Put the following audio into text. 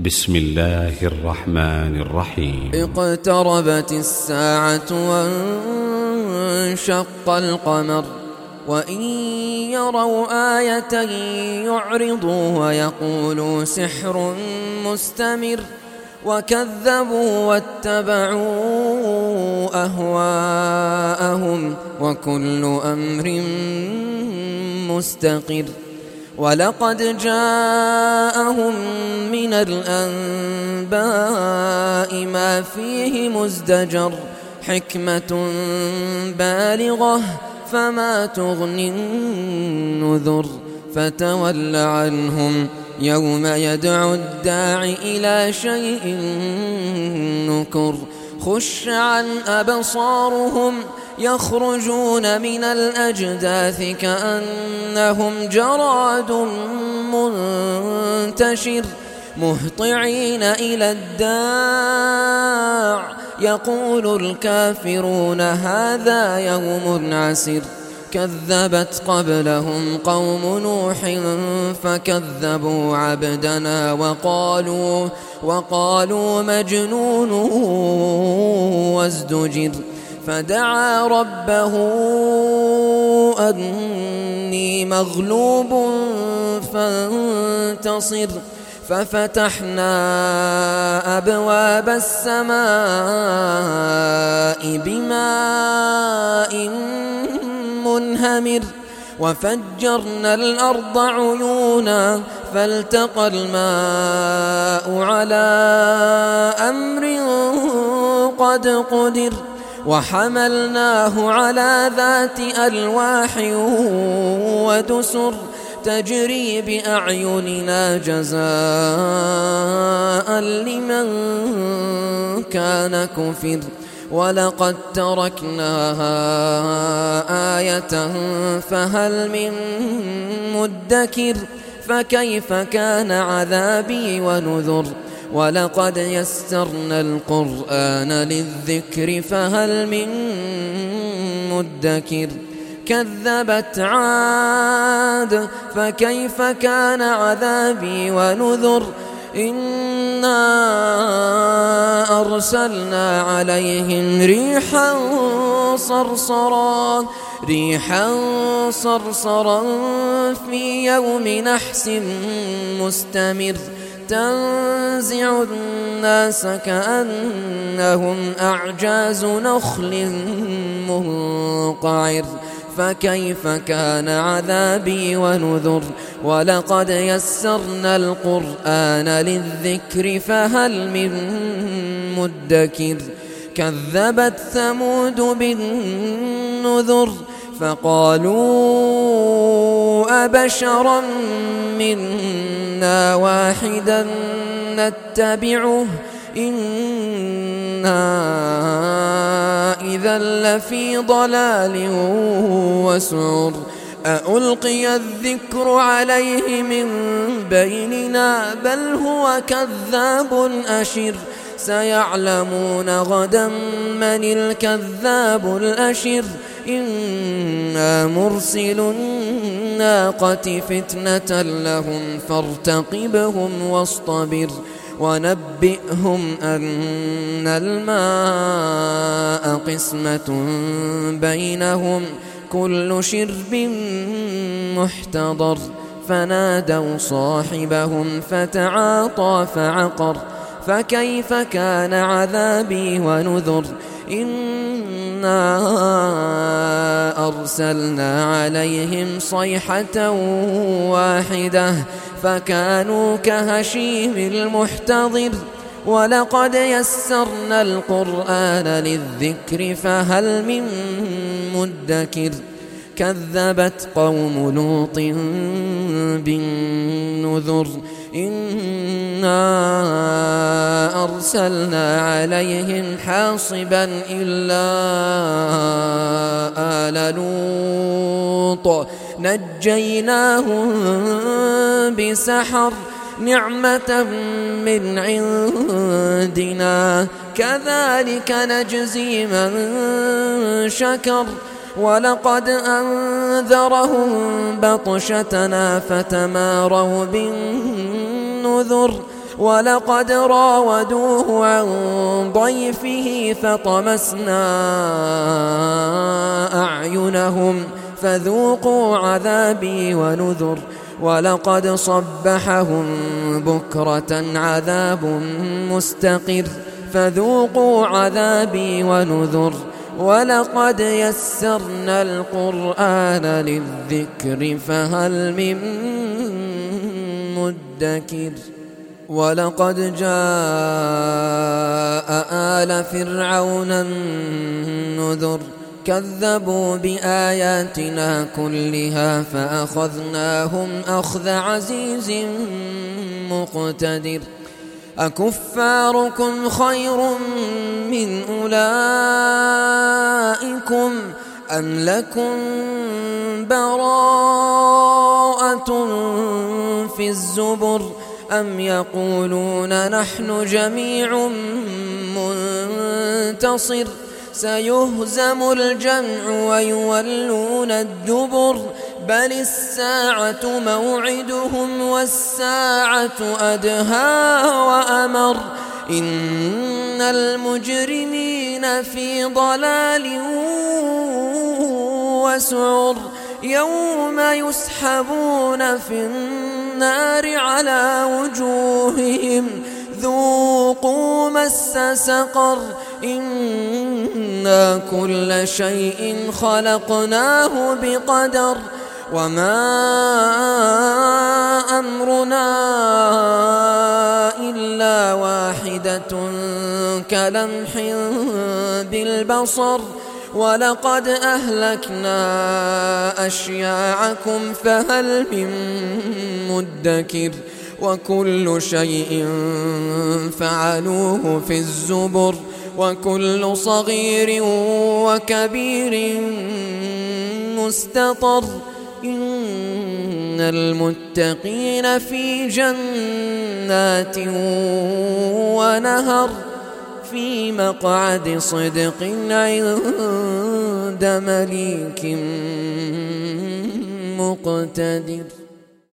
بسم الله الرحمن الرحيم. اقتربت الساعة وانشق القمر وإن يروا آية يعرضوا ويقولوا سحر مستمر وكذبوا واتبعوا أهواءهم وكل أمر مستقر. ولقد جاءهم من الأنباء ما فيه مزدجر حكمة بالغة فما تغني النذر. فتول عنهم يوم يدعو الداع إلى شيء نكر. خش عن أبصارهم يخرجون من الأجداث كأنهم جراد منتشر مهطعين إلى الداع يقول الكافرون هذا يوم عسر. كذبت قبلهم قوم نوح فكذبوا عبدنا وقالوا مجنون وازدجر. فدعا ربه أني مغلوب فانتصر. ففتحنا أبواب السماء بماء منهمر وفجرنا الأرض عيونا فالتقى الماء على أمر قد قدر. وحملناه على ذات ألواح ودسر تجري بأعيننا جزاء لمن كان كفر. ولقد تركناها آية فهل من مدكر. فكيف كان عذابي ونذر. ولقد يسرنا القرآن للذكر فهل من مدكر. كذبت عاد فكيف كان عذابي ونذر. إنا أرسلنا عليهم ريحا صرصرا في يوم نحس مستمر تنزع الناس كأنهم أعجاز نخل منقعر. فكيف كان عذابي ونذر. ولقد يسرنا القرآن للذكر فهل من مدكر. كذبت ثمود بالنذر فقالوا أبشرا منا واحدا نتبعه إنا إذا لفي ضلال وسعر. أألقي الذكر عليه من بيننا بل هو كذاب أشر. سيعلمون غدا من الكذاب الأشر. إنا مرسل الناقة فتنة لهم فارتقبهم واصطبر. ونبئهم أن الماء قسمة بينهم كل شرب محتضر. فنادوا صاحبهم فتعاطى فعقر. فكيف كان عذابي ونذر. إنا أرسلنا عليهم صيحة واحدة فكانوا كهشيم المحتضر. ولقد يسرنا القرآن للذكر فهل من مدكر. كذبت قوم لوط بالنذر. إنا أرسلنا عليهم حاصبا إلا آل لوط نجيناهم بسحر نعمة من عندنا كذلك نجزي من شكر. ولقد أنذرهم بطشتنا فتماروا بالنذر ولقد راودوه عن ضيفه فطمسنا أعينهم فذوقوا عذابي ونذر ولقد صبحهم بكرة عذاب مستقر فذوقوا عذابي ونذر ولقد يسرنا القرآن للذكر فهل من مدكر ولقد جاء آل فرعون النذر كذبوا بآياتنا كلها فأخذناهم أخذ عزيز مقتدر أكفاركم خير من أولئكم أم لكم براءة في الزبر أم يقولون نحن جميع منتصر سيهزم الجمع ويولون الدبر بل الساعة موعدهم والساعة أدهى وأمر إن المجرمين في ضلال وسعر يوم يسحبون في النار على وجوههم ذوقوا مس سقر إنا كل شيء خلقناه بقدر وما أمرنا إلا واحدة كلمح بالبصر ولقد أهلكنا أشياعكم فهل من مدكر وكل شيء فعلوه في الزبر وكل صغير وكبير مستطر إن المتقين في جنات ونهر في مقعد صدق عند مليك مقتدر.